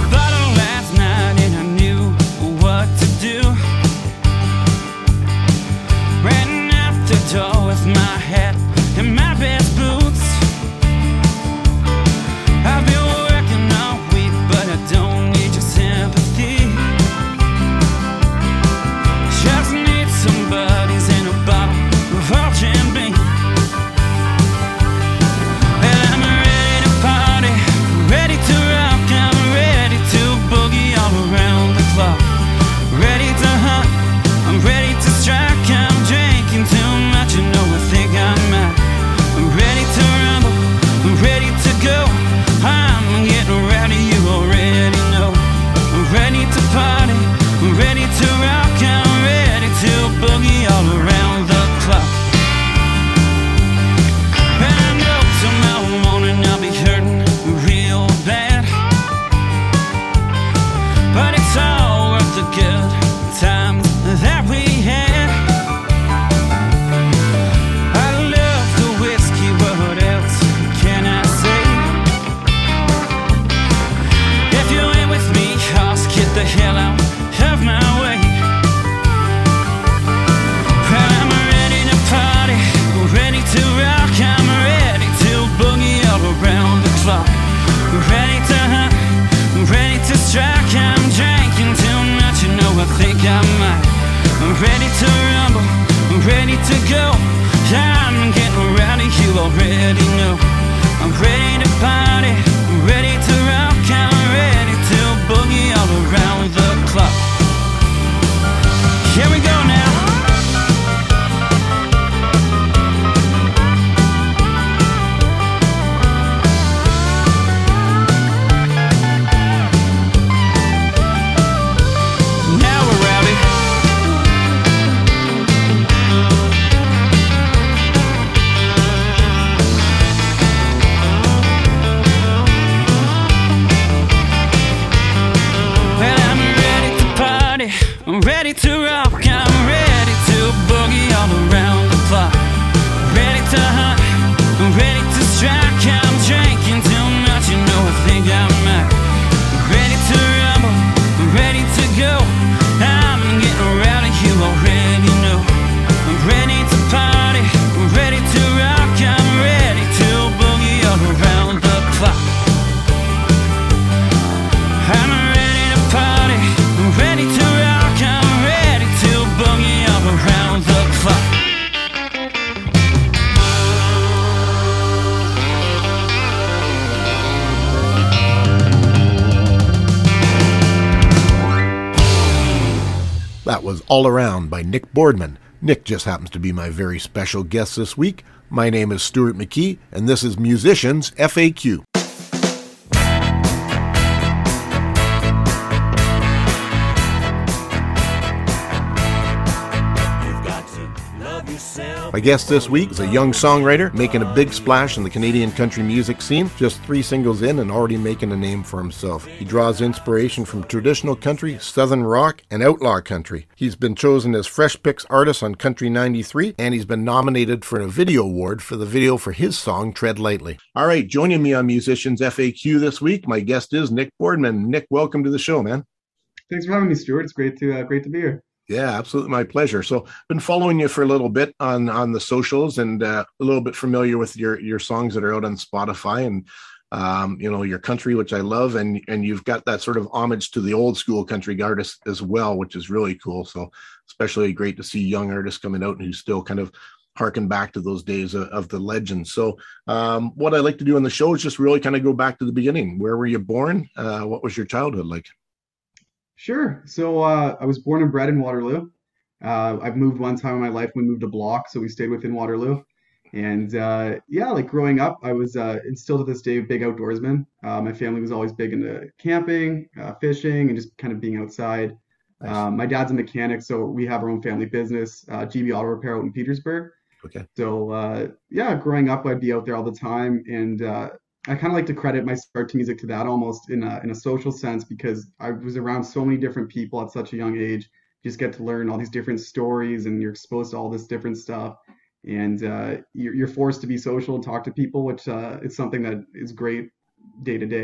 bottle last night and I knew what to do. Ran out the door with my hat and my best boots. I've been working all week, but I don't need your sympathy. Just need some buddies and a bottle of old Jim Beam. Well, I'm ready to party, ready to rock, I'm ready to boogie all around the clock. Ready to hunt, I'm ready to strike, I'm drinking too much, you know I think I might. I'm ready to rumble, I'm ready to go, I'm getting rowdy, you already know. I'm ready to party, I'm ready to rock, I'm ready to boogie all around the clock. And I know tomorrow morning I'll be hurting real bad, but it's all worth the good times that we had. I love the whiskey, what else can I say? If you ain't with me, Hoss, get the hell out of my way. Well, I'm ready to party, ready to rock, I'm ready to boogie all around the clock. Ready to hunt, ready to strike, I'm drinking too much, you know I think I might. I'm ready to rumble, I'm ready to go, I'm getting rowdy, you already know. I'm ready to party, I'm ready to rock, I'm ready to boogie all around the clock. Here we go now. Now we're rowdy. Well, I'm ready to party, I'm ready to rock, I'm ready to boogie all around the clock. Ready to hunt, I'm ready to strike, I'm drinking too much, you know I think I might. Ready to rumble, I'm ready to go, I'm getting rowdy, you already know. I'm ready to party, I'm ready to rock, I'm ready to boogie all around the clock. I'm ready to party, I'm ready to rock, I'm ready to boogie all around the clock. That was All Around by Nick Boardman. Nick just happens to be my very special guest this week. My name is Stuart McKee, and this is Musicians FAQ. My guest this week is a young songwriter making a big splash in the Canadian country music scene, just 3 singles in and already making a name for himself. He draws inspiration from traditional country, southern rock, and outlaw country. He's been chosen as Fresh Picks Artist on Country 93, and he's been nominated for a video award for the video for his song, Tread Lightly. All right, joining me on Musicians FAQ this week, my guest is Nick Boardman. Nick, welcome to the show, man. Thanks for having me, Stuart. It's great to be here. Yeah, absolutely. My pleasure. So been following you for a little bit on the socials and a little bit familiar with your songs that are out on Spotify and, your country, which I love. And you've got that sort of homage to the old school country artists as well, which is really cool. So especially great to see young artists coming out and who still kind of harken back to those days of the legends. So what I like to do on the show is just really kind of go back to the beginning. Where were you born? What was your childhood like? Sure. So I was born and bred in Waterloo. I've moved one time in my life. We moved a block, so we stayed within Waterloo. And like growing up, I was instilled to this day big outdoorsman. My family was always big into camping, fishing, and just kind of being outside. Nice. My dad's a mechanic, so we have our own family business, GB Auto Repair out in Petersburg. Okay. So growing up, I'd be out there all the time, and I kind of like to credit my start to music to that almost in a social sense, because I was around so many different people at such a young age. You just get to learn all these different stories, and you're exposed to all this different stuff, and you're forced to be social and talk to people, which is something that is great day to day.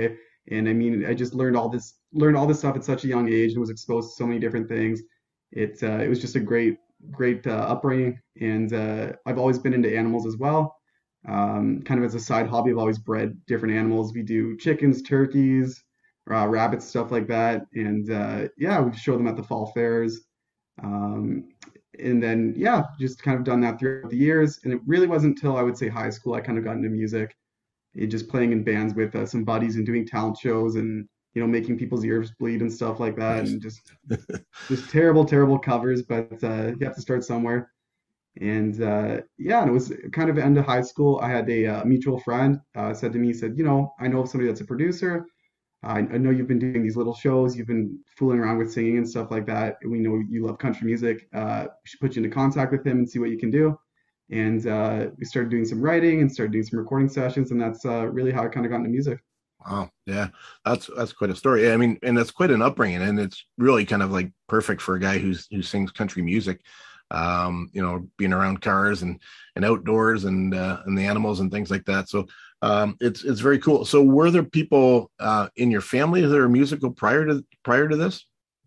And I mean, I just learned all this stuff at such a young age and was exposed to so many different things. It was just a great upbringing. And I've always been into animals as well. Kind of as a side hobby, I've always bred different animals. We do chickens, turkeys, rabbits, stuff like that. And yeah, we show them at the fall fairs. Um, and then, yeah, just kind of done that throughout the years. And it really wasn't until I would say high school I kind of got into music, just playing in bands with some buddies and doing talent shows and, making people's ears bleed and stuff like that. Nice. And just terrible, terrible covers, but you have to start somewhere. And yeah, and it was kind of end of high school. I had a mutual friend said to me, he said, I know of somebody that's a producer. I know you've been doing these little shows. You've been fooling around with singing and stuff like that. We know you love country music. We should put you into contact with him and see what you can do. And we started doing some writing and started doing some recording sessions, and that's really how I kind of got into music. Wow. Yeah. That's quite a story. Yeah, I mean, and that's quite an upbringing, and it's really kind of like perfect for a guy who sings country music. Being around cars and outdoors and the animals and things like that. So it's very cool. So were there people in your family that are musical prior to this?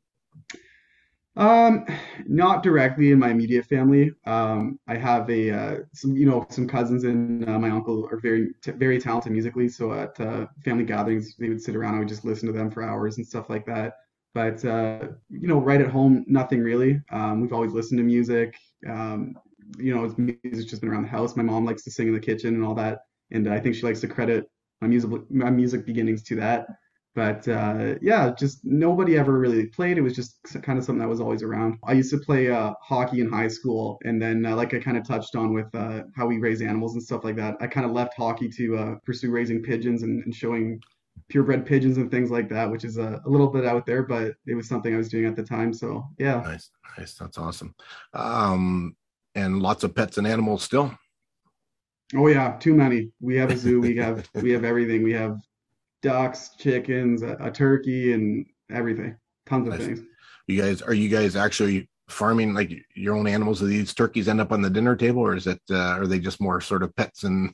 Um, Not directly in my immediate family. I have some cousins and my uncle are very talented musically. So at family gatherings, they would sit around. I would just listen to them for hours and stuff like that. But right at home, nothing really. We've always listened to music. Um, music's just been around the house. My mom likes to sing in the kitchen and all that, and I think she likes to credit my music beginnings to that. But yeah, just nobody ever really played. It was just kind of something that was always around. I used to play hockey in high school, and then like I kind of touched on with how we raise animals and stuff like that. I kind of left hockey to pursue raising pigeons and showing purebred pigeons and things like that, which is a little bit out there, but it was something I was doing at the time. So yeah. Nice, nice. That's awesome. Um, and lots of pets and animals still. Oh yeah, too many. We have a zoo. We have everything. We have ducks, chickens, a turkey, and everything. Tons of Nice. things. Are you guys actually farming like your own animals? Do these turkeys end up on the dinner table, or is it are they just more sort of pets and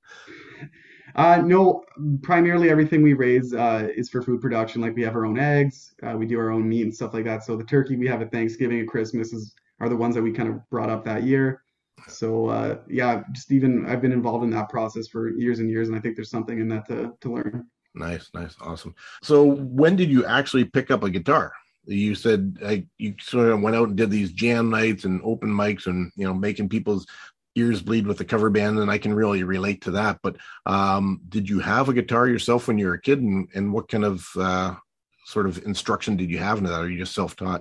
No, primarily everything we raise is for food production. Like we have our own eggs, we do our own meat and stuff like that. So the turkey we have at Thanksgiving and Christmas are the ones that we kind of brought up that year. So yeah, just even I've been involved in that process for years and years, and I think there's something in that to learn. nice, nice, awesome. So when did you actually pick up a guitar? You said you sort of went out and did these jam nights and open mics and making people's ears bleed with the cover band, and I can really relate to that. But did you have a guitar yourself when you were a kid, and what kind of sort of instruction did you have into that? Or are you just self-taught?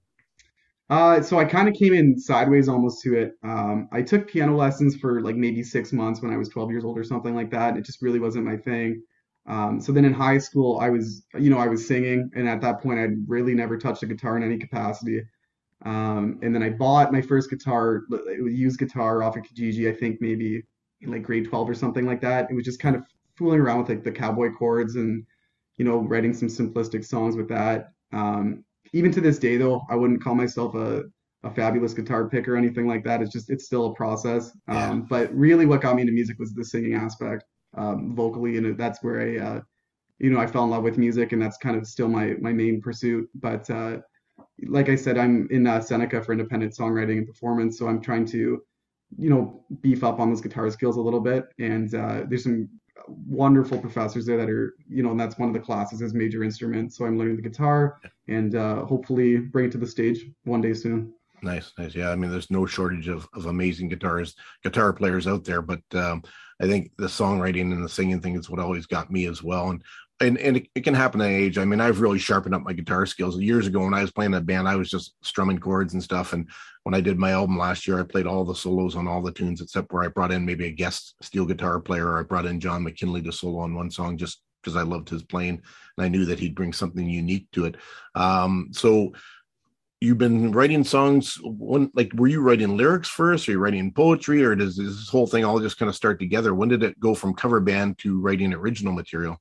So I kind of came in sideways almost to it. I took piano lessons for like maybe 6 months when I was 12 years old or something like that. It just really wasn't my thing. So then in high school, I was singing, and at that point, I'd really never touched a guitar in any capacity. And then I bought my first guitar, it was a used guitar off of Kijiji, I think maybe in like grade 12 or something like that. It was just kind of fooling around with like the cowboy chords and, writing some simplistic songs with that. Even to this day, though, I wouldn't call myself a fabulous guitar picker or anything like that. It's still a process. Yeah, But really what got me into music was the singing aspect, vocally. And that's where I fell in love with music, and that's kind of still my main pursuit. But like I said, I'm in Seneca for independent songwriting and performance, so I'm trying to, beef up on those guitar skills a little bit. And there's some wonderful professors there that are, and that's one of the classes is major instruments. So I'm learning the guitar and hopefully bring it to the stage one day soon. nice, nice. Yeah, I mean, there's no shortage of amazing guitar players out there, but I think the songwriting and the singing thing is what always got me as well. And it can happen at age. I mean, I've really sharpened up my guitar skills. Years ago when I was playing in a band, I was just strumming chords and stuff. And when I did my album last year, I played all the solos on all the tunes except where I brought in maybe a guest steel guitar player, or I brought in John McKinley to solo on one song just because I loved his playing and I knew that he'd bring something unique to it. So you've been writing songs were you writing lyrics first? Are you writing poetry, or does this whole thing all just kind of start together? When did it go from cover band to writing original material?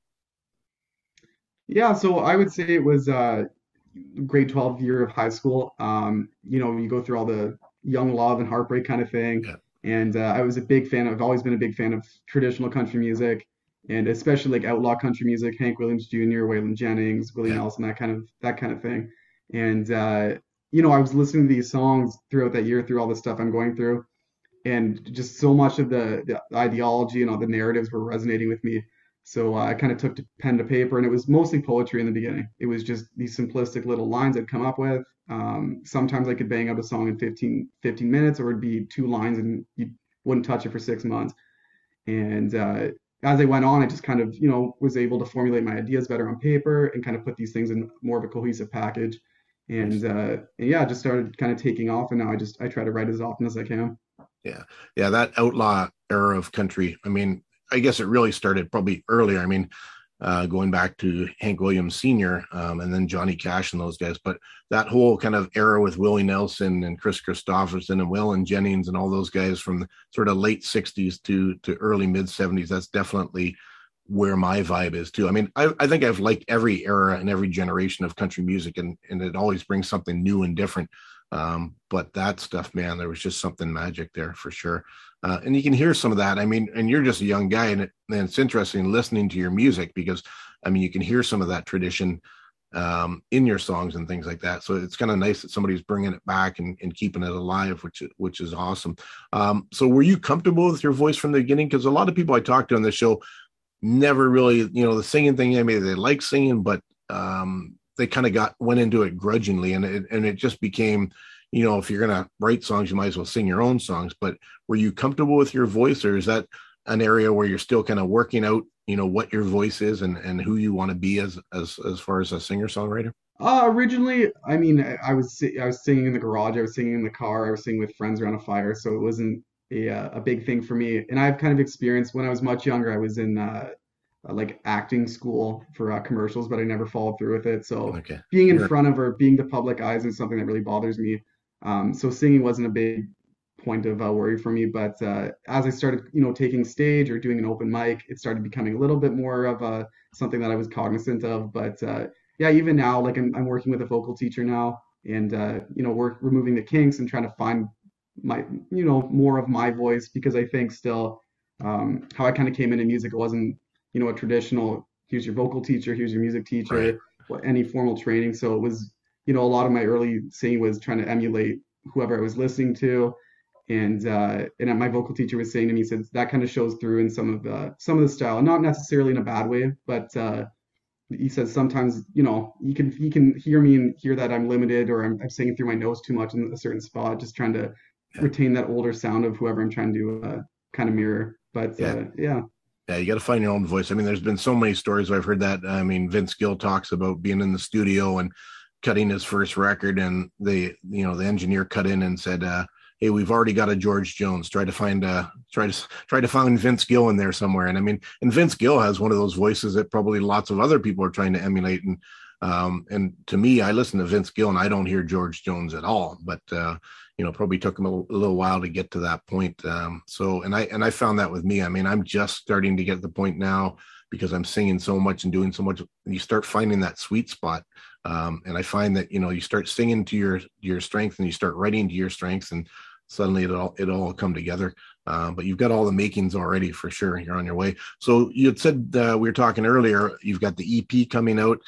Yeah, so I would say it was grade 12 year of high school. You go through all the young love and heartbreak kind of thing. Yeah. And I've always been a big fan of traditional country music. and especially like outlaw country music, Hank Williams Jr., Waylon Jennings, Willie Yeah. Nelson, that kind of thing. And I was listening to these songs throughout that year, through all the stuff I'm going through, and just so much of the ideology and all the narratives were resonating with me. So I kind of took to pen to paper, and it was mostly poetry in the beginning. It was just these simplistic little lines I'd come up with. Sometimes I could bang out a song in 15 minutes, or it'd be two lines and you wouldn't touch it for 6 months. And as I went on, I just kind of, was able to formulate my ideas better on paper and kind of put these things in more of a cohesive package. Nice. And yeah, it just started kind of taking off, and now I try to write as often as I can. Yeah. Yeah. That outlaw era of country. I mean, I guess it really started probably earlier. I mean, going back to Hank Williams Sr., and then Johnny Cash and those guys. But that whole kind of era with Willie Nelson and Chris Christopherson and Waylon Jennings and all those guys from the sort of late 60s to early mid 70s, that's definitely where my vibe is too. I mean, I think I've liked every era and every generation of country music, and it always brings something new and different. But that stuff, man, there was just something magic there for sure. And you can hear some of that. I mean, and you're just a young guy, and it's interesting listening to your music because, I mean, you can hear some of that tradition in your songs and things like that. So it's kind of nice that somebody's bringing it back and keeping it alive, which is awesome. So were you comfortable with your voice from the beginning? Because a lot of people I talked to on the show never really, the singing thing. I mean, they like singing, but they kind of went into it grudgingly, and it just became, if you're gonna write songs, you might as well sing your own songs. But were you comfortable with your voice, or is that an area where you're still kind of working out, what your voice is and who you want to be as far as a singer songwriter? Originally, I mean, I was singing in the garage, I was singing in the car, I was singing with friends around a fire, so it wasn't a big thing for me. And I've kind of experienced when I was much younger, I was in like acting school for commercials, but I never followed through with it. So Okay, being in sure. front of or being the public eyes is something that really bothers me. So singing wasn't a big point of worry for me. But as I started, taking stage or doing an open mic, it started becoming a little bit more of something that I was cognizant of. But yeah, even now, like I'm working with a vocal teacher now, and we're removing the kinks and trying to find my, more of my voice, because I think still how I kind of came into music, it wasn't, a traditional, here's your vocal teacher, here's your music Right. teacher, any formal training. So it was, a lot of my early singing was trying to emulate whoever I was listening to. And my vocal teacher was saying to me, he said that kind of shows through in some of the style, not necessarily in a bad way, but he says sometimes, you can hear me and hear that I'm limited, or I'm singing through my nose too much in a certain spot, just trying to Yeah. retain that older sound of whoever I'm trying to kind of mirror. But Yeah. yeah. Yeah, you got to find your own voice. I mean, there's been so many stories where I've heard that. I mean, Vince Gill talks about being in the studio and cutting his first record, and the engineer cut in and said, "Hey, we've already got a George Jones. Try to find Vince Gill in there somewhere." And I mean, and Vince Gill has one of those voices that probably lots of other people are trying to emulate. And to me, I listen to Vince Gill and I don't hear George Jones at all. But probably took him a little while to get to that point. And I found that with me. I mean, I'm just starting to get to the point now because I'm singing so much and doing so much. And you start finding that sweet spot. And I find that, you start singing to your strength, and you start writing to your strengths, and suddenly it all come together. But you've got all the makings already for sure. You're on your way. So you had said, we were talking earlier, you've got the EP coming out.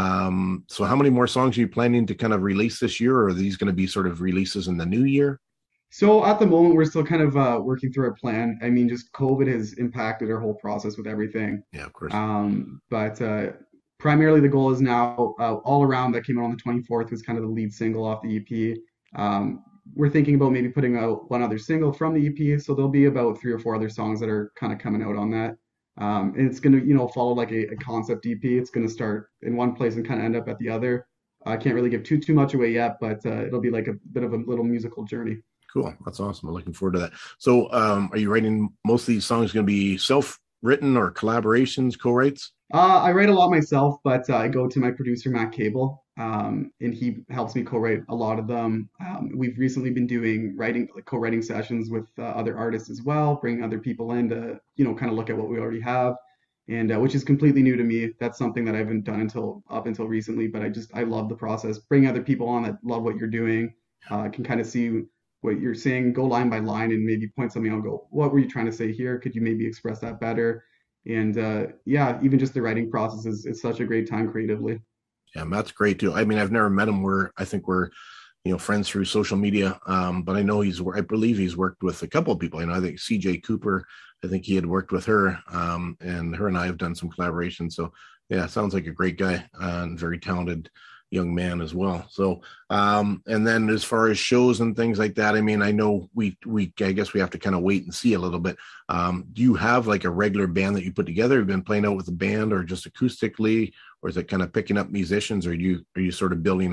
So how many more songs are you planning to kind of release this year, or are these going to be sort of releases in the new year? So at the moment, we're still kind of working through our plan. I mean, just COVID has impacted our whole process with everything. Yeah, of course. But primarily the goal is now, All Around, that came out on the 24th, was kind of the lead single off the EP. We're thinking about maybe putting out one other single from the EP, so there'll be about three or four other songs that are kind of coming out on that. And it's gonna, follow like a concept EP. It's gonna start in one place and kind of end up at the other. I can't really give too much away yet, but it'll be like a bit of a little musical journey. Cool. That's awesome. I'm looking forward to that. So, are you writing most of these songs going to be self-written or collaborations, co-writes? I write a lot myself, but I go to my producer, Matt Cable, and he helps me co-write a lot of them. We've recently been doing like co-writing sessions with other artists as well, bringing other people in to, kind of look at what we already have, and which is completely new to me. That's something that I haven't done up until recently, but I love the process. Bring other people on that love what you're doing, can kind of see what you're saying, go line by line, and maybe point something out, and go, what were you trying to say here? Could you maybe express that better? And yeah, even just the writing process is such a great time creatively. Yeah, Matt's great too. I mean, I've never met him. I think we're, friends through social media. But I know I believe he's worked with a couple of people. I think CJ Cooper, I think he had worked with her, and her and I have done some collaboration. So yeah, sounds like a great guy, and very talented young man as well. So, and then as far as shows and things like that, I mean, I know I guess we have to kind of wait and see a little bit. Do you have like a regular band that you put together? Have you been playing out with a band or just acoustically, or is it kind of picking up musicians, or are you sort of building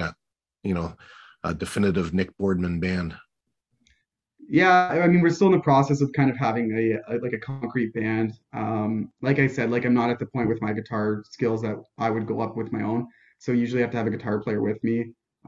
a definitive Nick Boardman band? Yeah, I mean, we're still in the process of kind of having like a concrete band. Like I said, like I'm not at the point with my guitar skills that I would go up with my own. So usually I have to have a guitar player with me.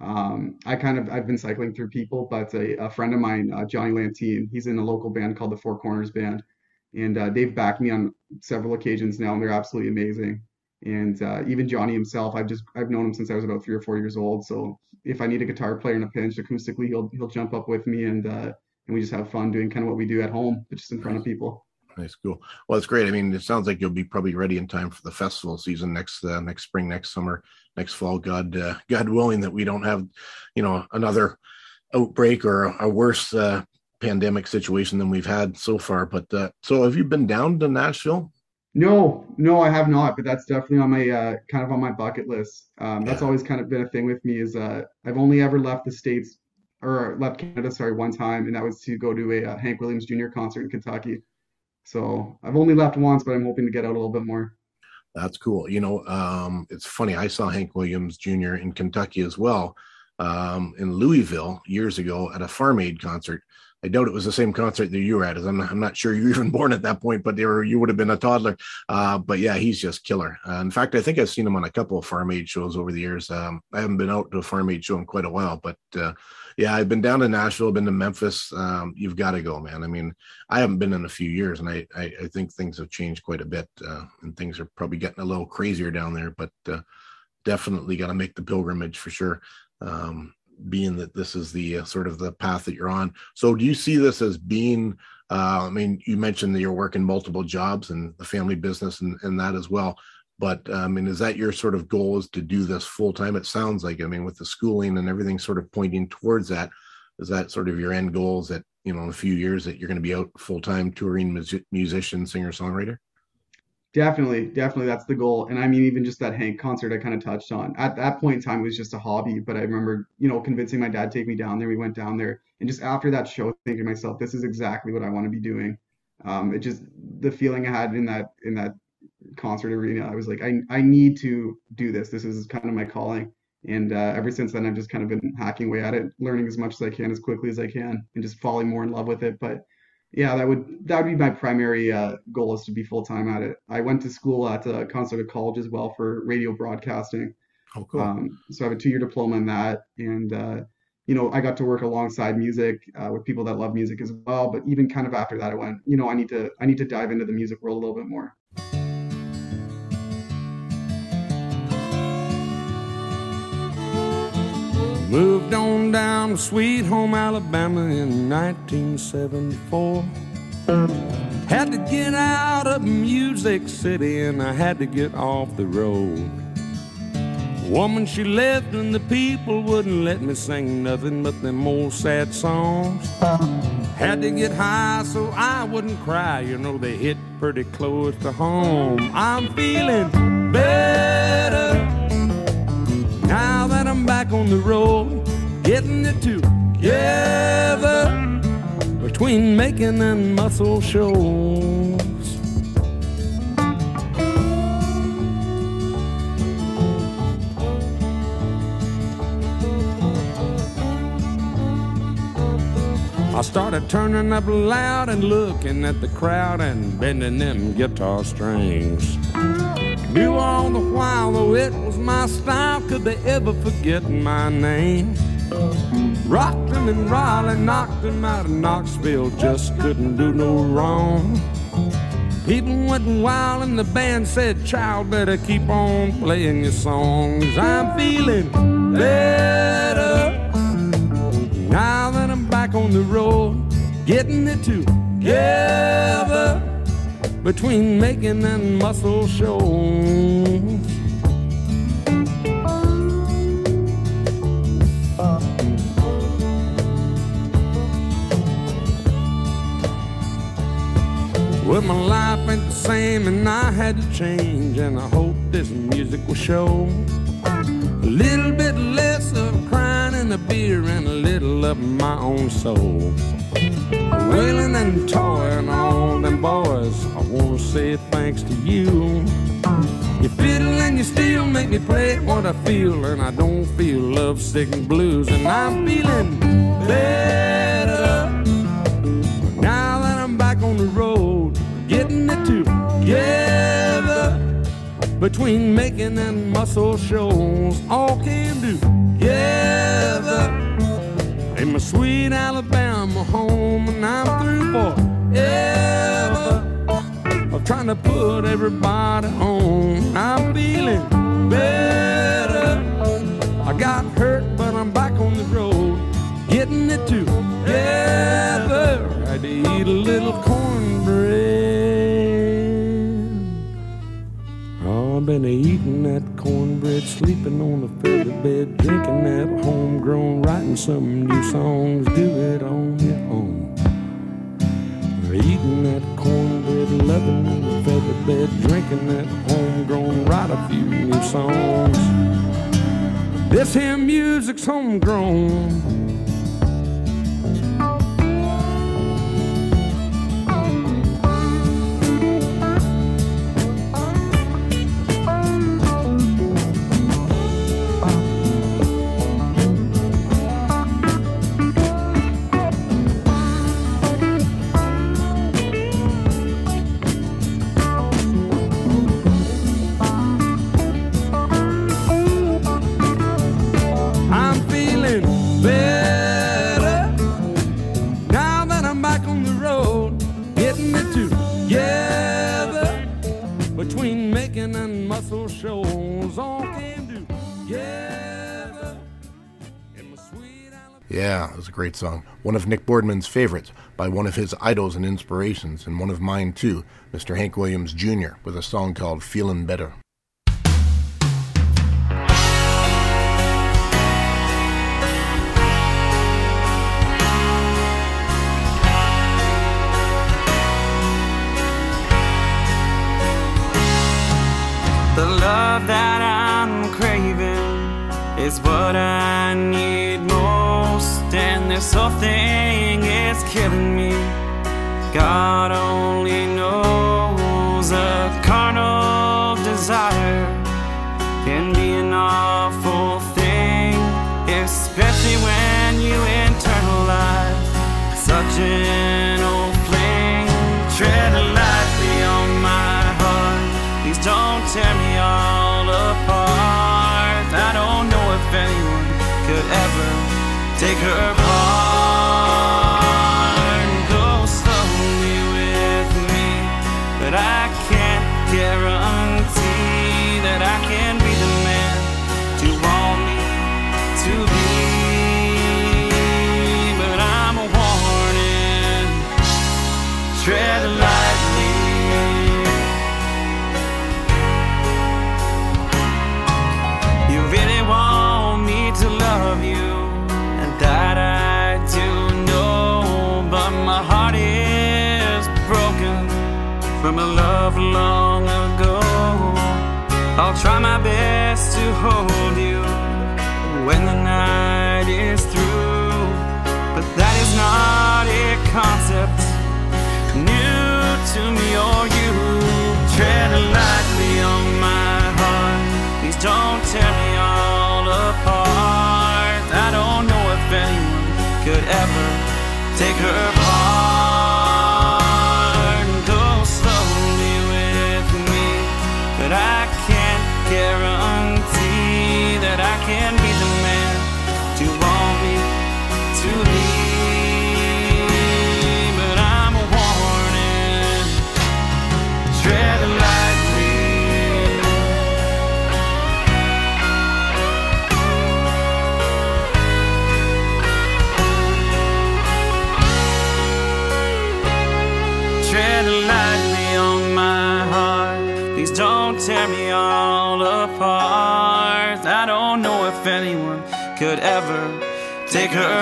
I've been cycling through people, but a friend of mine, Johnny Lantine, he's in a local band called the Four Corners Band, and they've backed me on several occasions now, and they're absolutely amazing. And even Johnny himself, I've known him since I was about 3 or 4 years old. So if I need a guitar player in a pinch acoustically, he'll jump up with me, and we just have fun doing kind of what we do at home, but just in front of people. Nice, cool. Well, it's great. I mean, it sounds like you'll be probably ready in time for the festival season next spring, next summer, next fall. God willing that we don't have, another outbreak or a worse pandemic situation than we've had so far. But so, have you been down to Nashville? No, no, I have not, but that's definitely on my kind of on my bucket list. That's Yeah, always kind of been a thing with me is I've only ever left the States or left Canada, sorry, one time, and that was to go to a Hank Williams Jr. concert in Kentucky. So I've only left once, but I'm hoping to get out a little bit more. that's cool. It's funny. I saw Hank Williams Jr. in Kentucky as well, in Louisville years ago at a Farm Aid concert. I doubt it was the same concert that you were at, as I'm not sure you were even born at that point, but you would have been a toddler. But yeah, he's just killer. In fact, I think I've seen him on a couple of Farm Aid shows over the years. I haven't been out to a Farm Aid show in quite a while, but yeah, I've been down to Nashville, been to Memphis. You've got to go, man. I mean, I haven't been in a few years, and I think things have changed quite a bit, and things are probably getting a little crazier down there, but definitely got to make the pilgrimage for sure. Being that this is the sort of the path that you're on. So do you see this as being, I mean, you mentioned that you're working multiple jobs and the family business and that as well. But I mean, is that your sort of goal, is to do this full time? It sounds like, I mean, with the schooling and everything sort of pointing towards that, is that sort of your end goals that, in a few years that you're going to be out full time touring musician, singer, songwriter? Definitely, definitely that's the goal. And I mean, even just that Hank concert I kind of touched on. At that point in time, it was just a hobby, but I remember, convincing my dad to take me down there. We went down there, and just after that show, thinking to myself, this is exactly what I want to be doing. It just the feeling I had in that concert arena, I was like, I need to do this. This is kind of my calling. And ever since then, I've just kind of been hacking away at it, learning as much as I can, as quickly as I can, and just falling more in love with it. But yeah, that would be my primary goal, is to be full time at it. I went to school at Conservative College as well for radio broadcasting. Oh, cool. So I have a 2-year diploma in that, and I got to work alongside music with people that love music as well. But even kind of after that, I went, I need to dive into the music world a little bit more. Moved on down to Sweet Home, Alabama in 1974. Had to get out of Music City and I had to get off the road. Woman, she left and the people wouldn't let me sing nothing but them old sad songs. Had to get high so I wouldn't cry, they hit pretty close to home. I'm feeling better now that I'm back on the road, getting it together between making and muscle shows. I started turning up loud and looking at the crowd and bending them guitar strings. Knew all the while, though it was my style, could they ever forget my name? Rocked them in Raleigh, knocked them out of Knoxville, just couldn't do no wrong. People went wild and the band said, child, better keep on playing your songs. I'm feeling better now that I'm back on the road, getting it together between making and muscle shows. Well, my life ain't the same and I had to change, and I hope this music will show a little bit less of crying in the beer and a little of my own soul. Wailing and toying on them boys, I wanna say thanks to you. You fiddle and you still make me play what I feel, and I don't feel lovesick and blues, and I'm feeling better now that I'm back on the road, getting it together between making and muscle shows. All came together in my sweet Alabama home, and I'm through forever of trying to put everybody on. I'm feeling better. I got hurt, but I'm back on the road, getting it together. I had to eat a little cornbread. Oh, I've been eating that cornbread, sleeping on a feather bed, drinking that homegrown, writing some new songs. Do it on your own. Eating that cornbread, loving on a feather bed, drinking that homegrown, write a few new songs. This here music's homegrown. Yeah, it was a great song. One of Nick Boardman's favorites by one of his idols and inspirations, and one of mine too, Mr. Hank Williams Jr., with a song called Feelin' Better. The love that I'm craving is what I need most, and this whole thing is killing me. God only knows a carnal desire can be an awful thing, especially when you internalize such an old fling. Tread lightly on my heart, please don't tear me all apart. I don't know if anyone could ever take her part. Go slowly with me, but I can't guarantee that I can be the man you want me to be. But I'm a warning, tread lightly. You really want me to love you, and that I do know, but my heart is broken from a love long ago. I'll try my best to hold you when the night is through, but that is not a concept new to me or you. Tread lightly on my heart, please don't tear me all apart. I don't know if anyone could ever take her part. Go slowly with me, but I can't guarantee that I can be the man you want me to be. But I'm a warning, tread lightly. tear me all apart. I don't know if anyone could ever take her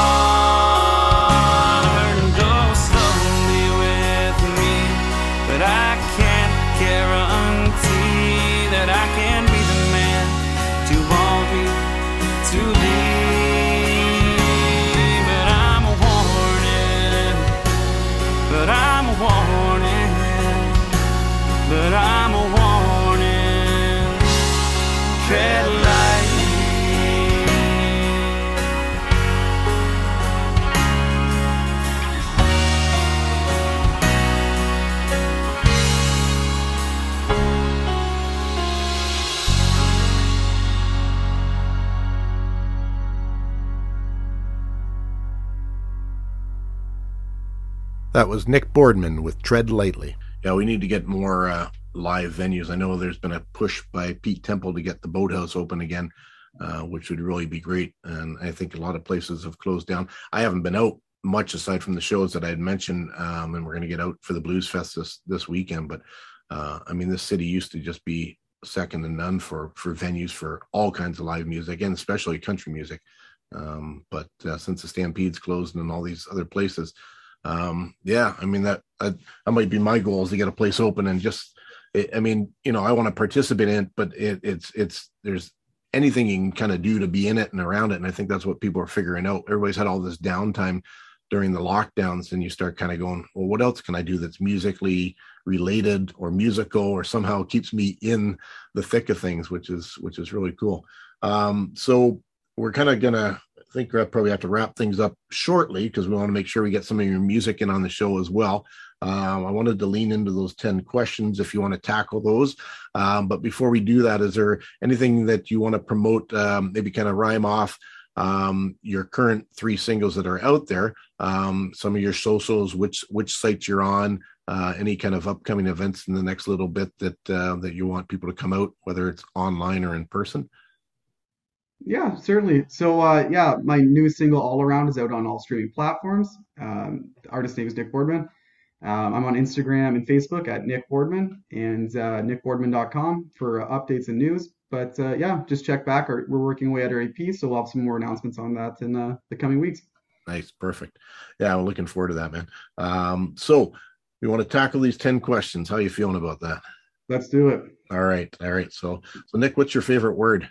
apart. Go slowly with me, but I can't guarantee that I can be the man to want me to leave. But I'm a warning, but I'm a warning, but I'm a warning. Tread lightly. That was Nick Boardman with Tread Lightly. Yeah, we need to get more live venues. I know there's been a push by Pete Temple to get the Boathouse open again, which would really be great. And I think a lot of places have closed down. I haven't been out much aside from the shows that I had mentioned, and we're going to get out for the Blues Fest this weekend. But I mean, this city used to just be second to none for venues for all kinds of live music, and especially country music. But since the Stampede's closed and all these other places, yeah, I mean, that might be my goal, is to get a place open and just, I mean, you know, I want to participate in it, but it's there's anything you can kind of do to be in it and around it. And I think that's what people are figuring out. Everybody's had all this downtime during the lockdowns, and you start kind of going, well, what else can I do that's musically related or musical or somehow keeps me in the thick of things, which is really cool. So we're kind of gonna, I think we'll probably have to wrap things up shortly, because we want to make sure we get some of your music in on the show as well. I wanted to lean into those 10 questions if you want to tackle those. But before we do that, is there anything that you want to promote, maybe kind of rhyme off your current 3 singles that are out there, some of your socials, which sites you're on, any kind of upcoming events in the next little bit that you want people to come out, whether it's online or in person? Yeah, certainly. So, yeah, my newest single, All Around, is out on all streaming platforms. The artist name is Nick Boardman. I'm on Instagram and Facebook at Nick Boardman, and nickboardman.com for updates and news. But yeah, just check back. We're working away at our EP, so we'll have some more announcements on that in the coming weeks. Nice. Perfect. Yeah, I'm looking forward to that, man. So we want to tackle these 10 questions. How are you feeling about that? Let's do it. All right. So Nick, what's your favorite word?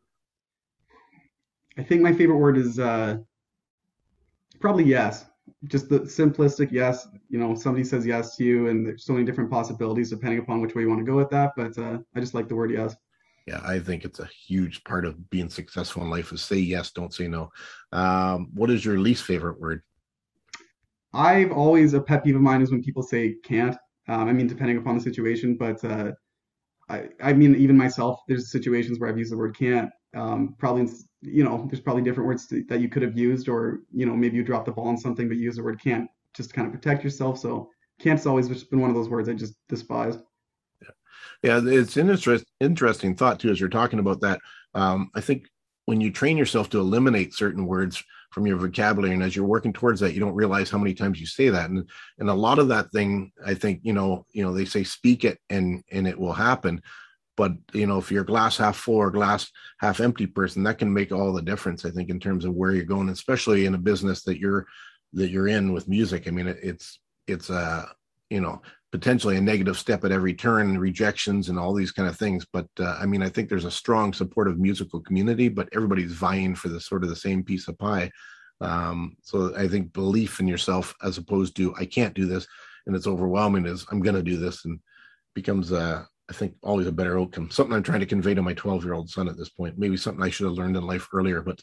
I think my favorite word is probably yes. Just the simplistic yes. You know, somebody says yes to you, and there's so many different possibilities depending upon which way you want to go with that. But I just like the word yes. Yeah, I think it's a huge part of being successful in life is say yes, don't say no. What is your least favorite word? I've always, a pet peeve of mine is when people say can't. I mean, depending upon the situation, but I mean, even myself, there's situations where I've used the word can't. Probably, you know, there's probably different words that you could have used, or, you know, maybe you dropped the ball on something, but you use the word can't just to kind of protect yourself. So can't's always just been one of those words I just despise. Yeah, it's an interesting thought too, as you're talking about that. I think when you train yourself to eliminate certain words from your vocabulary, and as you're working towards that, you don't realize how many times you say that. And a lot of that thing, I think, you know, they say speak it and it will happen. But, you know, if you're a glass half full or glass half empty person, that can make all the difference, I think, in terms of where you're going, especially in a business that you're in with music. I mean, it's you know, potentially a negative step at every turn, rejections and all these kind of things. But I mean, I think there's a strong supportive musical community, but everybody's vying for the sort of the same piece of pie. So I think belief in yourself, as opposed to I can't do this and it's overwhelming, is I'm going to do this, and becomes I think always a better outcome. Something I'm trying to convey to my 12-year-old son at this point. Maybe something I should have learned in life earlier, but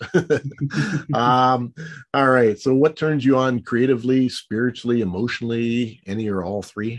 all right. So what turns you on creatively, spiritually, emotionally, any or all 3?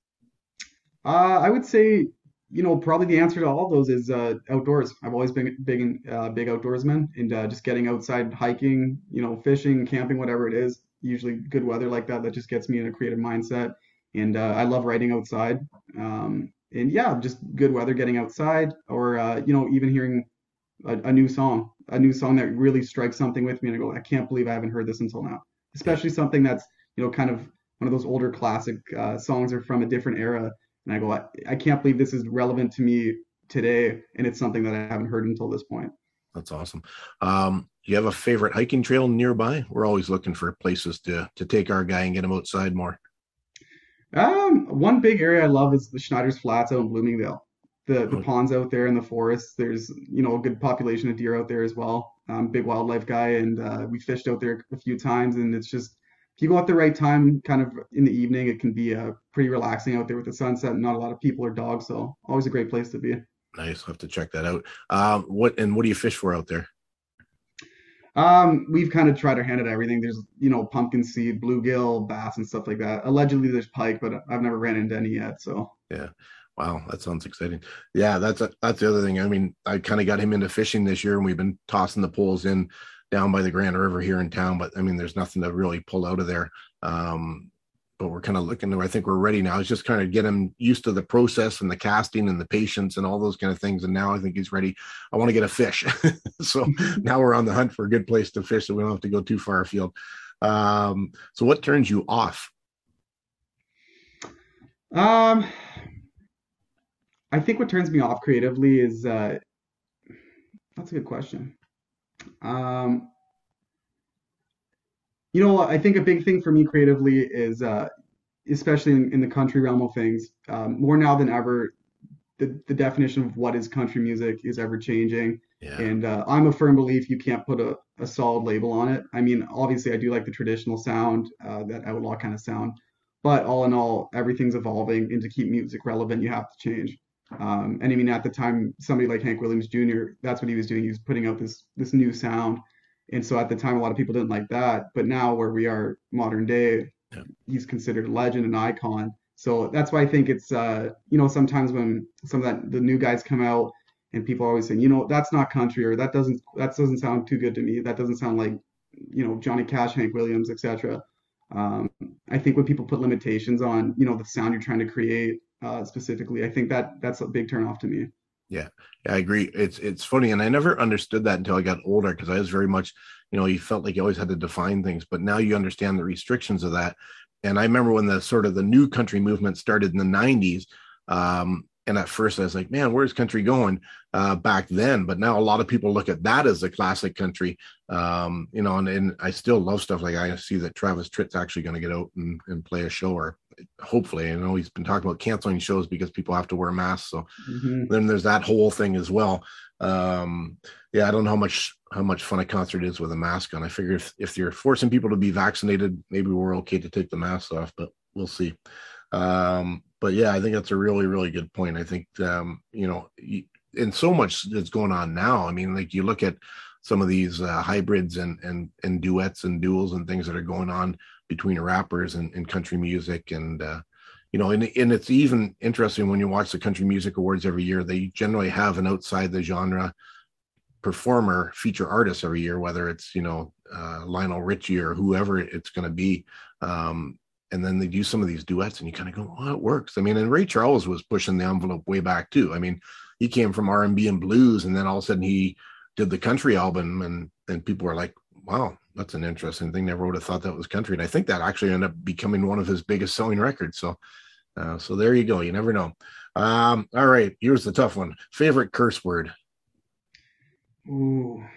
I would say, you know, probably the answer to all of those is outdoors. I've always been big outdoorsman, and just getting outside, hiking, you know, fishing, camping, whatever it is. Usually good weather like that just gets me in a creative mindset. And I love writing outside. And yeah, just good weather, getting outside, or you know, even hearing a new song that really strikes something with me, and I go, I can't believe I haven't heard this until now. Especially something that's, you know, kind of one of those older classic songs, or from a different era. And I go, I can't believe this is relevant to me today, and it's something that I haven't heard until this point. That's awesome. You have a favorite hiking trail nearby? We're always looking for places to take our guy and get him outside more. One big area I love is the Schneider's Flats out in Bloomingdale. The Oh, ponds out there in the forest. There's, a good population of deer out there as well. I'm a big wildlife guy, and we fished out there a few times, and it's just if you go at the right time, kind of in the evening, it can be pretty relaxing out there with the sunset and not a lot of people or dogs. So always a great place to be. nice. I'll have to check that out. What do you fish for out there? We've kind of tried our hand at everything. There's, pumpkin seed, bluegill, bass, and stuff like that. Allegedly, there's pike, but I've never ran into any yet. So. Yeah. Wow, that sounds exciting. Yeah, that's the other thing. I mean, I kind of got him into fishing this year, and we've been tossing the poles in down by the Grand River here in town. But I mean, there's nothing to really pull out of there. But we're kind of looking to. I think we're ready now. It's just kind of get him used to the process and the casting and the patience and all those kind of things. And now I think he's ready. I want to get a fish. So now we're on the hunt for a good place to fish, so we don't have to go too far afield. So what turns you off? Um, I think what turns me off creatively is that's a good question. Um, I think a big thing for me creatively is especially in the country realm of things, more now than ever, the definition of what is country music is ever changing. Yeah. And I'm a firm belief you can't put a solid label on it. I mean, obviously, I do like the traditional sound, that outlaw kind of sound, but all in all, everything's evolving, and to keep music relevant, you have to change. And I mean, at the time, somebody like Hank Williams Jr., that's what he was doing. He was putting out this new sound. And so at the time, a lot of people didn't like that. But now, where we are modern day, Yeah. he's considered a legend, an icon. So that's why I think it's, sometimes when some of the new guys come out and people are always saying, that's not country, or that doesn't sound too good to me. That doesn't sound like, Johnny Cash, Hank Williams, etc. I think when people put limitations on, the sound you're trying to create, specifically, I think that's a big turn off to me. Yeah, I agree. It's funny, and I never understood that until I got older, because I was very much, you felt like you always had to define things, but now you understand the restrictions of that. And I remember when the sort of the new country movement started in the '90s, and at first I was like, man, where's country going back then? But now a lot of people look at that as a classic country, and I still love stuff like I see that Travis Tritt's actually going to get out and play a show, or hopefully. I know he's been talking about canceling shows because people have to wear masks. So Hmm. then there's that whole thing as well. Yeah, I don't know how much fun a concert is with a mask on. I figure if you're forcing people to be vaccinated, maybe we're okay to take the masks off, but we'll see. But yeah, I think that's a really, really good point. I think, and so much that's going on now. I mean, like you look at some of these hybrids and duets and duels and things that are going on between rappers and country music. And and it's even interesting when you watch the Country Music Awards every year. They generally have an outside the genre performer feature artist every year, whether it's Lionel Richie or whoever it's going to be. And then they do some of these duets, and you kind of go, well, it works. I mean, and Ray Charles was pushing the envelope way back too. I mean, he came from R&B and blues, and then all of a sudden he did the country album, and people were like, wow, that's an interesting thing. Never would have thought that was country. And I think that actually ended up becoming one of his biggest selling records. So there you go. You never know. All right, here's the tough one. Favorite curse word? Ooh,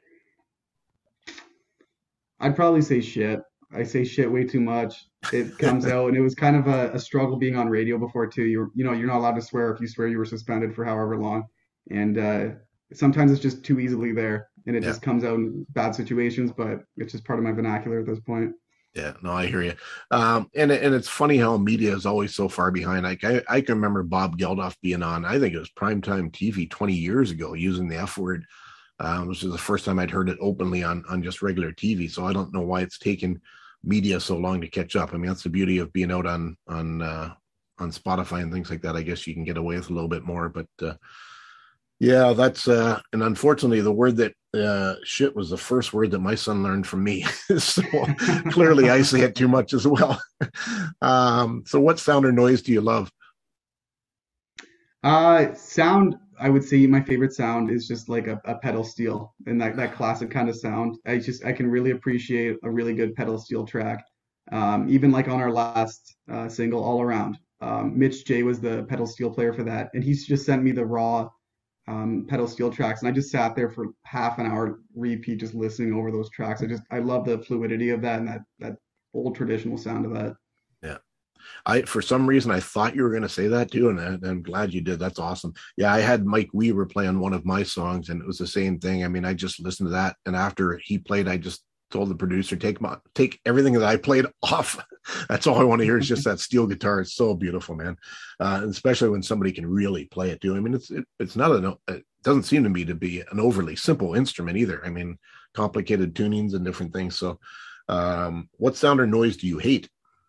I'd probably say shit. I say shit way too much. It comes out, and it was kind of a struggle being on radio before too. You're not allowed to swear. If you swear, you were suspended for however long. And sometimes it's just too easily there, and it Yeah. just comes out in bad situations. But it's just part of my vernacular at this point. Yeah, no, I hear you. And it's funny how media is always so far behind. Like I can remember Bob Geldof being on, I think it was primetime TV 20 years ago, using the F word, which is the first time I'd heard it openly on just regular TV. So I don't know why it's taken media so long to catch up. I mean, that's the beauty of being out on Spotify and things like that. I guess you can get away with a little bit more, but yeah, that's and unfortunately the word that shit was the first word that my son learned from me. So clearly I say it too much as well. So what sound or noise do you love? Sound, I would say my favorite sound is just like a pedal steel, and that classic kind of sound. I can really appreciate a really good pedal steel track. Even like on our last single, All Around. Mitch J was the pedal steel player for that, and he just sent me the raw pedal steel tracks, and I just sat there for half an hour repeat, just listening over those tracks. I love the fluidity of that and that old traditional sound of that. Yeah. For some reason, I thought you were going to say that too, and I'm glad you did. That's awesome. Yeah, I had Mike Weaver play on one of my songs, and it was the same thing. I mean, I just listened to that, and after he played, I just told the producer, take everything that I played off. That's all I want to hear is just that steel guitar. It's so beautiful, man. Especially when somebody can really play it too. I mean, it's not it doesn't seem to me to be an overly simple instrument either. I mean, complicated tunings and different things. So, what sound or noise do you hate?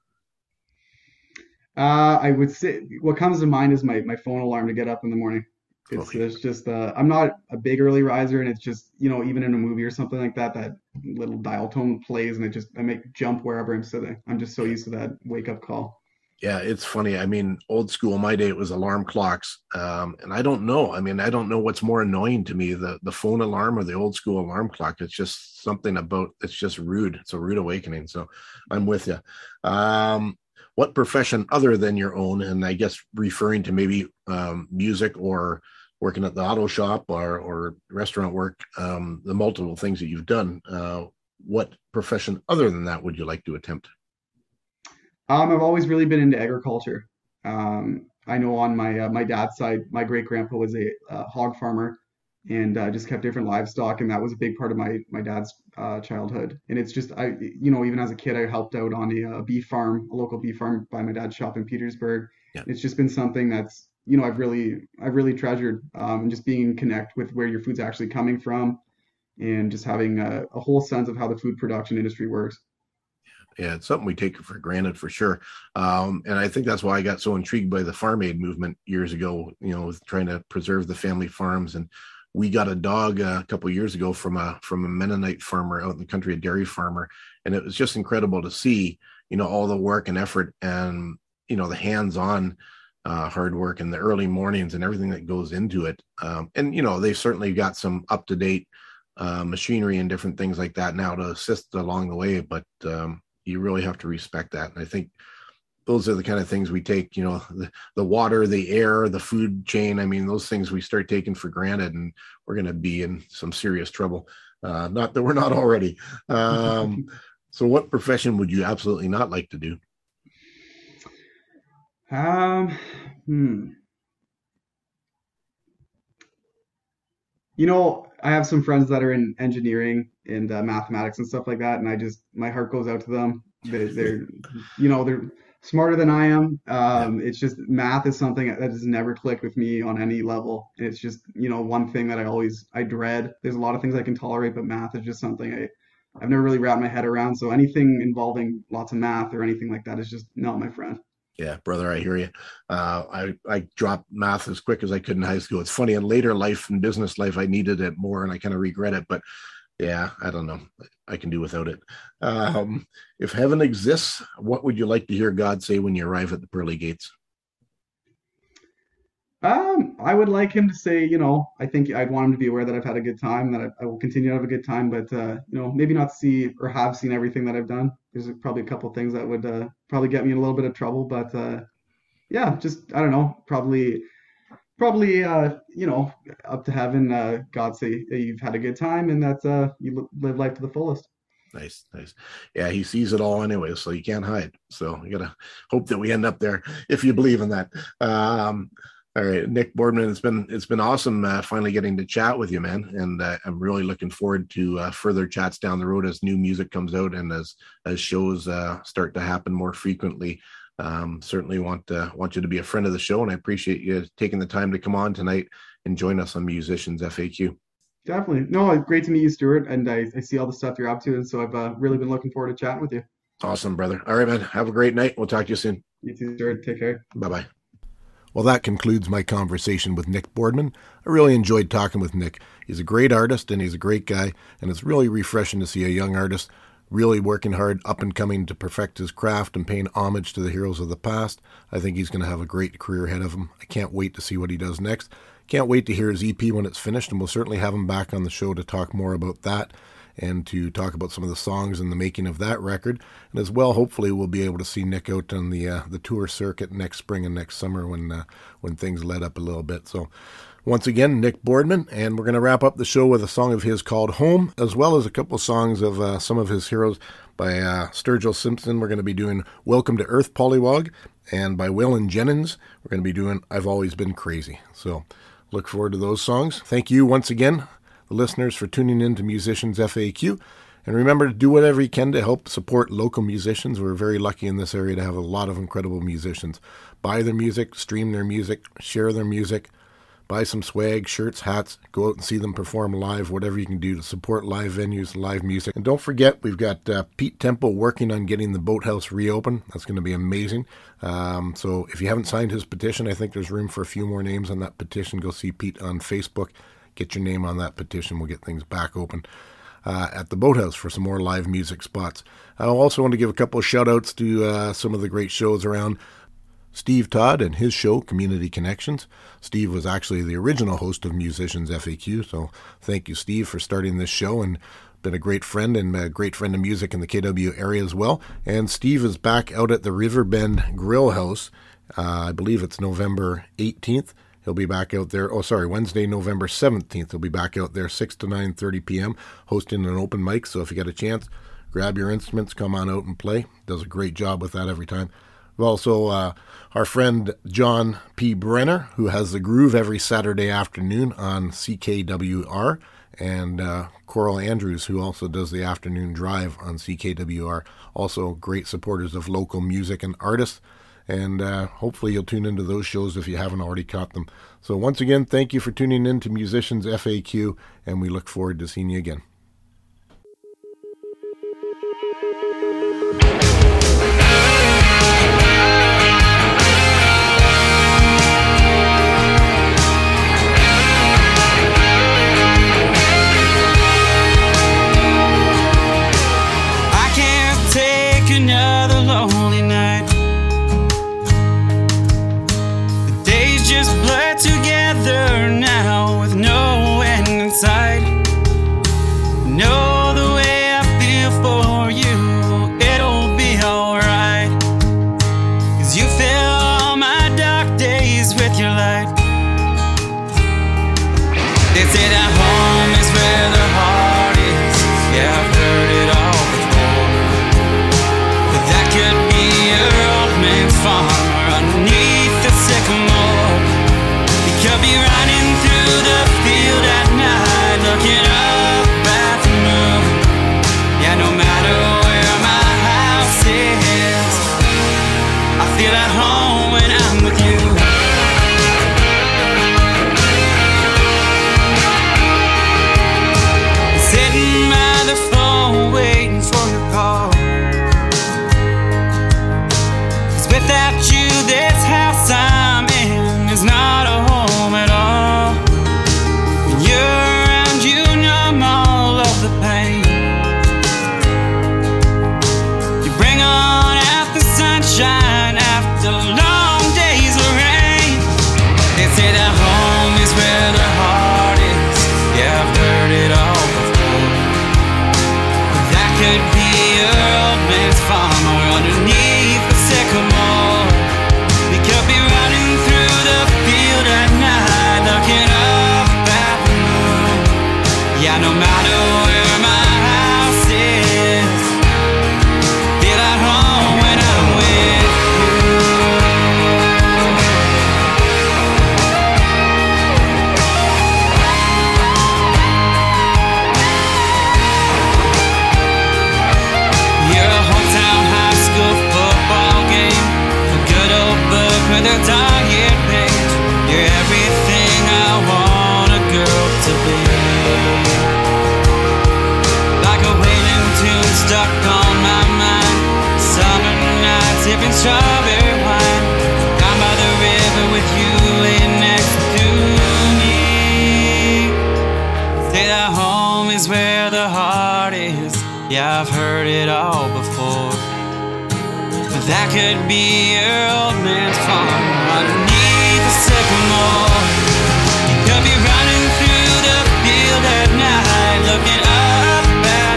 I would say what comes to mind is my phone alarm to get up in the morning. It's just I'm not a big early riser, and it's just, even in a movie or something like that, that little dial tone plays, and I make jump wherever I'm sitting. I'm just so used to that wake up call. Yeah, it's funny. I mean, old school, my day, it was alarm clocks. And I don't know. I mean, I don't know what's more annoying to me, the phone alarm or the old school alarm clock. It's just something about, it's just rude. It's a rude awakening. So I'm with you. What profession other than your own, and I guess referring to maybe music or working at the auto shop or restaurant work, the multiple things that you've done, what profession other than that would you like to attempt? I've always really been into agriculture. I know on my dad's side, my great grandpa was a hog farmer, and just kept different livestock, and that was a big part of my dad's childhood. And it's just even as a kid, I helped out on a local beef farm by my dad's shop in Petersburg. Yeah. It's just been something that's I've really treasured, and just being in connect with where your food's actually coming from, and just having a whole sense of how the food production industry works. Yeah, it's something we take for granted for sure. And I think that's why I got so intrigued by the Farm Aid movement years ago, with trying to preserve the family farms. And we got a dog a couple of years ago from a Mennonite farmer out in the country, a dairy farmer. And it was just incredible to see, all the work and effort and, the hands-on hard work and the early mornings and everything that goes into it. And, they've certainly got some up-to-date machinery and different things like that now to assist along the way. But you really have to respect that. And I think those are the kind of things we take, the water, the air, the food chain. I mean, those things we start taking for granted, and we're going to be in some serious trouble. Not that we're not already. So what profession would you absolutely not like to do? I have some friends that are in engineering and mathematics and stuff like that, and my heart goes out to them. They're smarter than I am. It's just math is something that has never clicked with me on any level. And it's just, one thing that I dread. There's a lot of things I can tolerate, but math is just something I've never really wrapped my head around. So anything involving lots of math or anything like that is just not my friend. Yeah, brother, I hear you. I dropped math as quick as I could in high school. It's funny, in later life and business life, I needed it more, and I kind of regret it. But yeah, I don't know. I can do without it. If heaven exists, what would you like to hear God say when you arrive at the pearly gates? I would like him to say, I think I'd want him to be aware that I've had a good time, that I will continue to have a good time, but, maybe not see or have seen everything that I've done. There's probably a couple of things that would probably get me in a little bit of trouble, but yeah, just, I don't know, probably, up to heaven, God say you've had a good time and that you live life to the fullest. Nice. Yeah, he sees it all anyway, so you can't hide. So you got to hope that we end up there if you believe in that. All right, Nick Boardman, it's been awesome finally getting to chat with you, man. And I'm really looking forward to further chats down the road as new music comes out and as shows start to happen more frequently. Certainly want you to be a friend of the show, and I appreciate you taking the time to come on tonight and join us on Musicians FAQ. Definitely. No, great to meet you, Stuart. And I see all the stuff you're up to. And so I've really been looking forward to chatting with you. Awesome, brother. All right, man. Have a great night. We'll talk to you soon. You too, Stuart. Take care. Bye-bye. Well, that concludes my conversation with Nick Boardman. I really enjoyed talking with Nick. He's a great artist and he's a great guy. And it's really refreshing to see a young artist really working hard, up and coming to perfect his craft and paying homage to the heroes of the past. I think he's going to have a great career ahead of him. I can't wait to see what he does next. Can't wait to hear his EP when it's finished, and we'll certainly have him back on the show to talk more about that and to talk about some of the songs and the making of that record. And as well, hopefully we'll be able to see Nick out on the tour circuit next spring and next summer when things let up a little bit. So once again, Nick Boardman, and we're going to wrap up the show with a song of his called Home, as well as a couple of songs of some of his heroes. By Sturgill Simpson, we're going to be doing Welcome to Earth, Pollywog, and by Waylon Jennings, we're going to be doing I've Always Been Crazy. So look forward to those songs. Thank you once again, the listeners, for tuning in to Musicians FAQ. And remember to do whatever you can to help support local musicians. We're very lucky in this area to have a lot of incredible musicians. Buy their music, stream their music, share their music. Buy some swag, shirts, hats, go out and see them perform live, whatever you can do to support live venues, live music. And don't forget, we've got Pete Temple working on getting the Boathouse reopened. That's going to be amazing. So if you haven't signed his petition, I think there's room for a few more names on that petition. Go see Pete on Facebook. Get your name on that petition. We'll get things back open at the Boathouse for some more live music spots. I also want to give a couple of shout-outs to some of the great shows around. Steve Todd and his show, Community Connections. Steve was actually the original host of Musicians FAQ, so thank you, Steve, for starting this show, and been a great friend and a great friend of music in the KW area as well. And Steve is back out at the Riverbend Grill House. I believe it's November 18th. He'll be back out there. Wednesday, November 17th. He'll be back out there 6 to 9:30 p.m. hosting an open mic. So if you get a chance, grab your instruments, come on out and play. Does a great job with that every time. We've also our friend John P. Brenner, who has The Groove every Saturday afternoon on CKWR, and Coral Andrews, who also does the afternoon drive on CKWR. Also great supporters of local music and artists, and hopefully you'll tune into those shows if you haven't already caught them. So once again, thank you for tuning in to Musicians FAQ, and we look forward to seeing you again. Another lonely night. The days just blur together now with no end in sight. Know the way I feel for you, it'll be alright. 'Cause you fill all my dark days with your light. They say that home is where the heart is. Yeah, I've heard it all before. That could be your old man's farm or underneath the sycamore. You could be riding through the field at night, looking up at the moon. Yeah, no matter where my house is, I feel at home when I'm with you. Sitting by the phone waiting for your call. Without you, this house I'm in is not a home at all. When you're around, you numb all of the pain. You bring on out the sunshine after long days of rain. They say that home is where the heart is. Yeah, I've heard it all before. But that could be your old man's farm or underneath the sycamore. We could be running through the field at night, looking up at the moon. Yeah, no matter where my house is, feel at home when I'm with you. You're a hometown high school football game, a good old book with a dog-eared page. You're everything I want a girl to be. Like a wailing tune stuck on my mind. Summer nights sipping strawberry wine. Down by the river with you laying next to me. Say that home is where the heart is. Yeah, I've heard it all before. But that could be your old man's farm underneath the sycamore. You could be running through the field at night, looking up at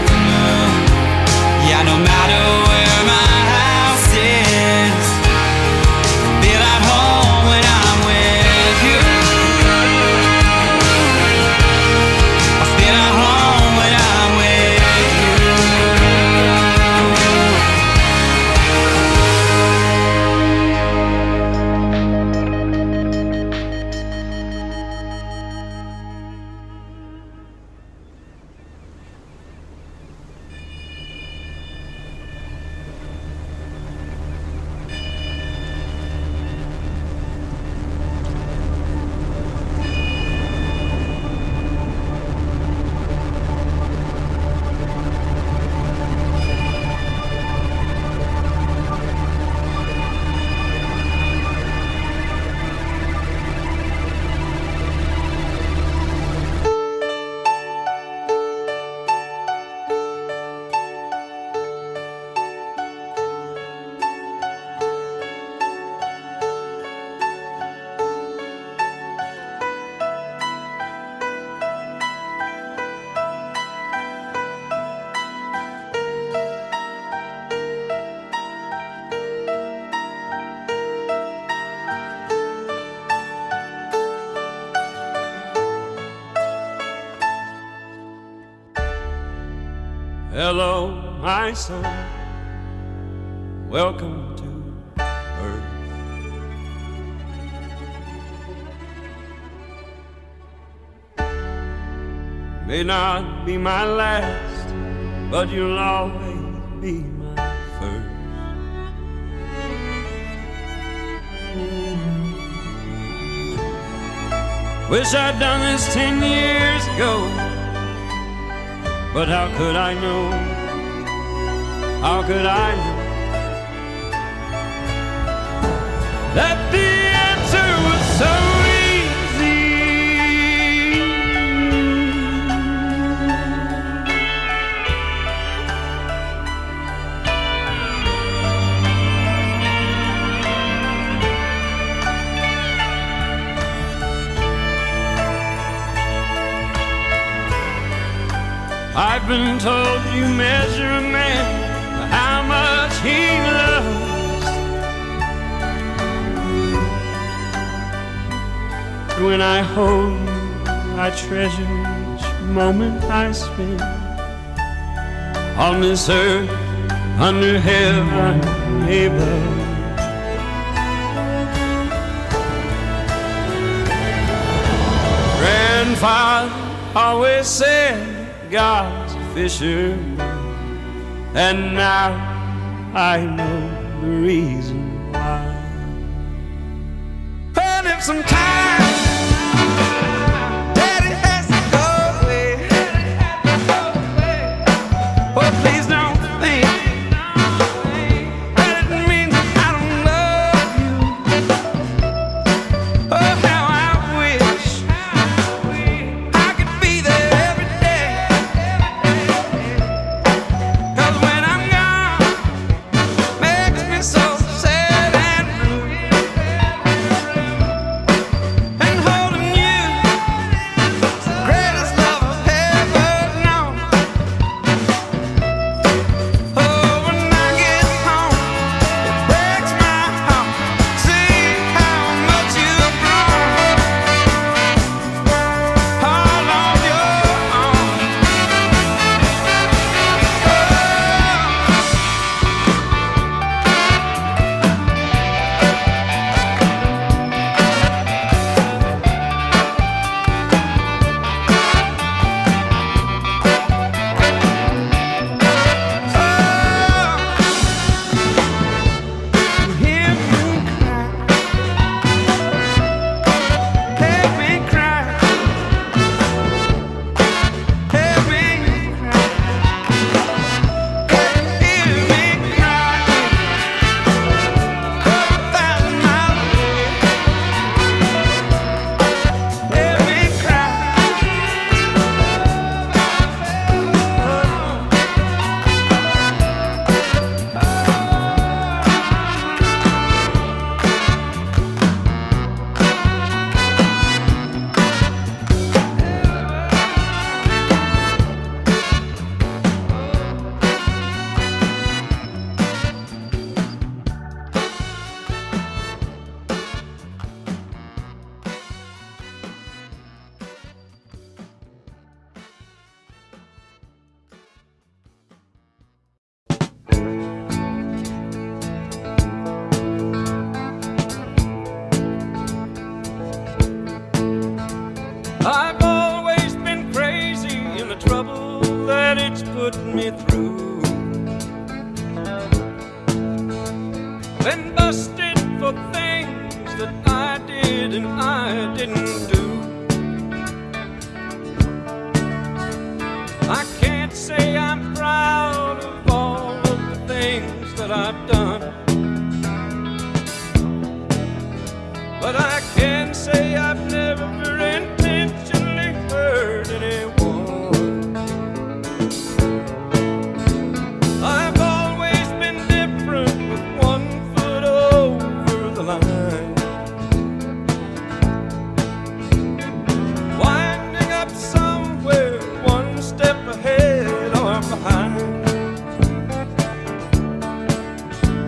Hello, my son. Welcome to Earth. May not be my last, but you'll always be my first. Wish I'd done this 10 years ago, but how could I know? How could I know that the answer was so easy? I've been told you measure a man by how much he loves. When I hold you, I treasure each moment I spend on this earth, under heaven above. Grandfather always said God's a fisherman, and now I know the reason why. And if sometimes Daddy has to go away, well, please don't think that it means I don't love you. Oh, how I wish I could be there every day. 'Cause when I'm gone, makes me so sad and blue. And holding you, greatest love I've ever known. Oh, when I get home, it breaks my heart. See how much you've grown, all on your own. You hear me cry, let me cry, let me cry, hear me cry, 1,000 miles away, let me cry. I've always been crazy in the trouble that it's put me through. Been busted for things that I did and I didn't do. I can't say I'm proud of all of the things that I've done, but I can say I've never intentionally hurt anyone. I've always been different, with 1 foot over the line, winding up somewhere 1 step ahead or behind.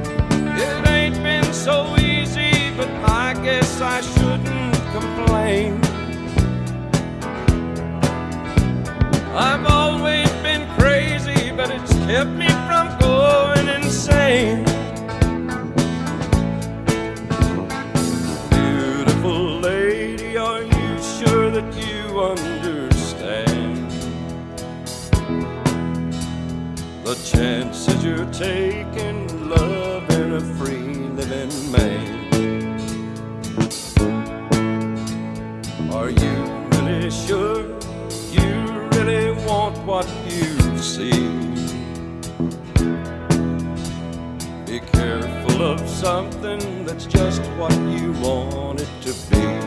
the chances you're taking, loving a free living man. Are you really sure you really want what you see? Be careful of something that's just what you want it to be.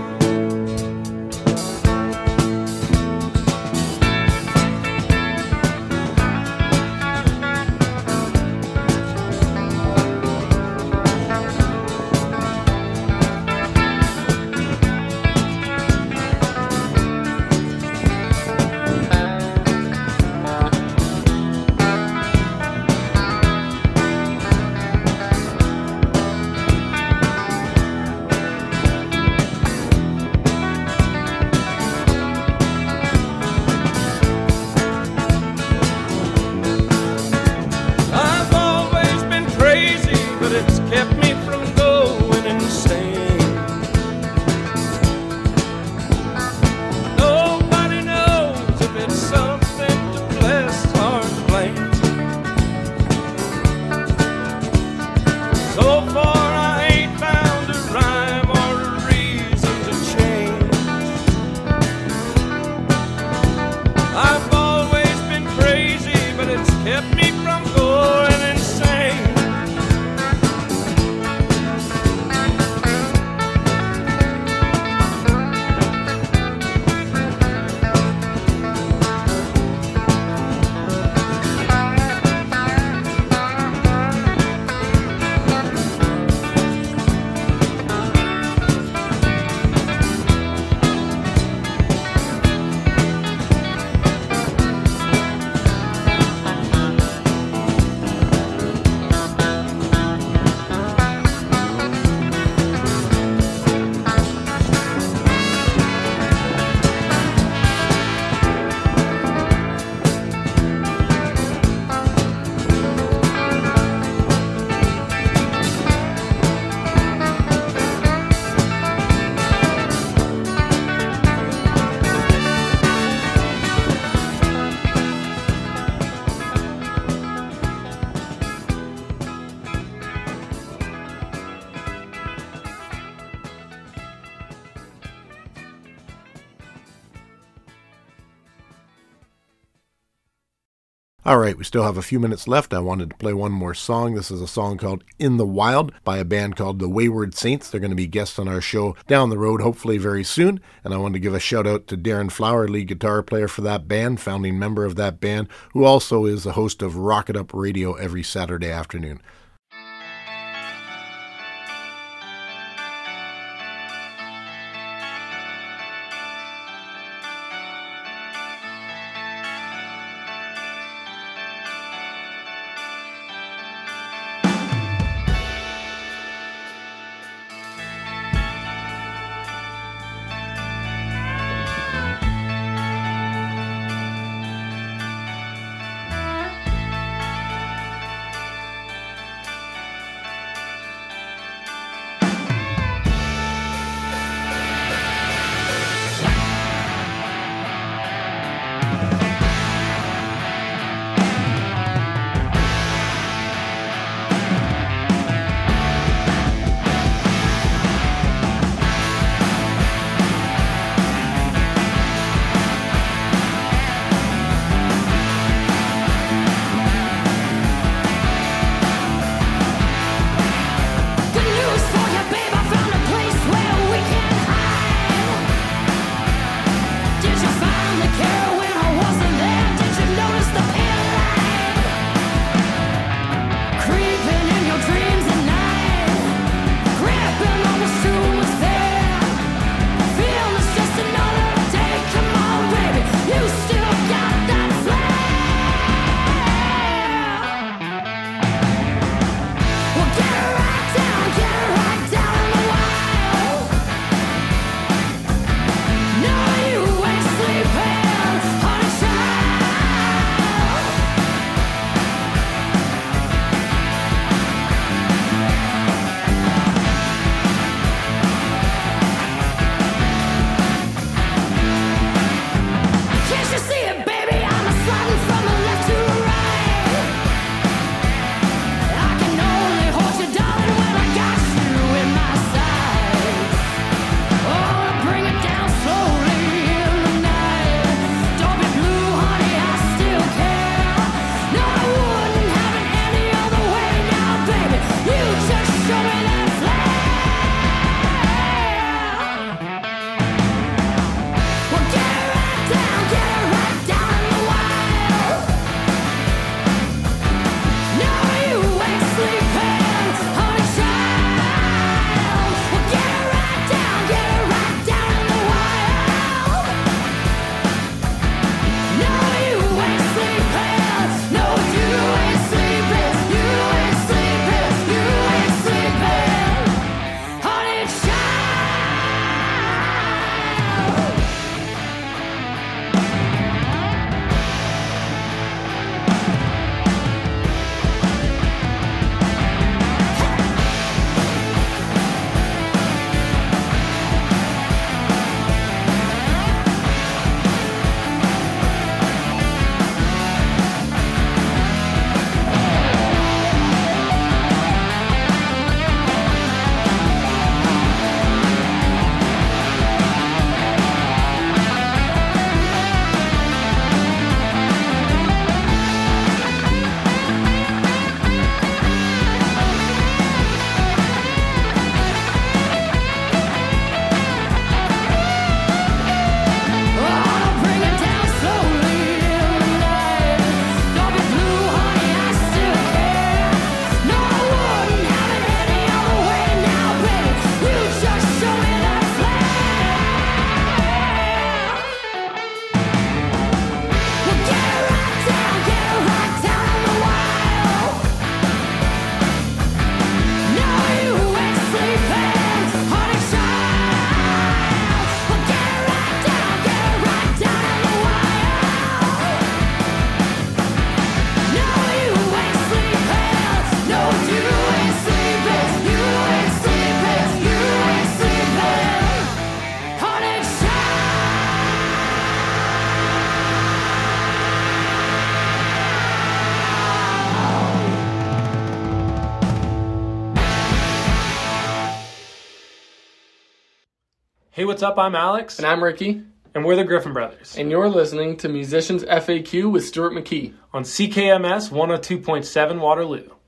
All right, we still have a few minutes left. I wanted to play one more song. This is a song called In the Wild by a band called the Wayward Saints. They're going to be guests on our show down the road, hopefully very soon. And I wanted to give a shout out to Darren Flower, lead guitar player for that band, founding member of that band, who also is the host of Rock It Up Radio every Saturday afternoon. Hey, what's up? I'm Alex. And I'm Ricky. And we're the Griffin Brothers. And you're listening to Musicians FAQ with Stuart McKee on CKMS 102.7 Waterloo.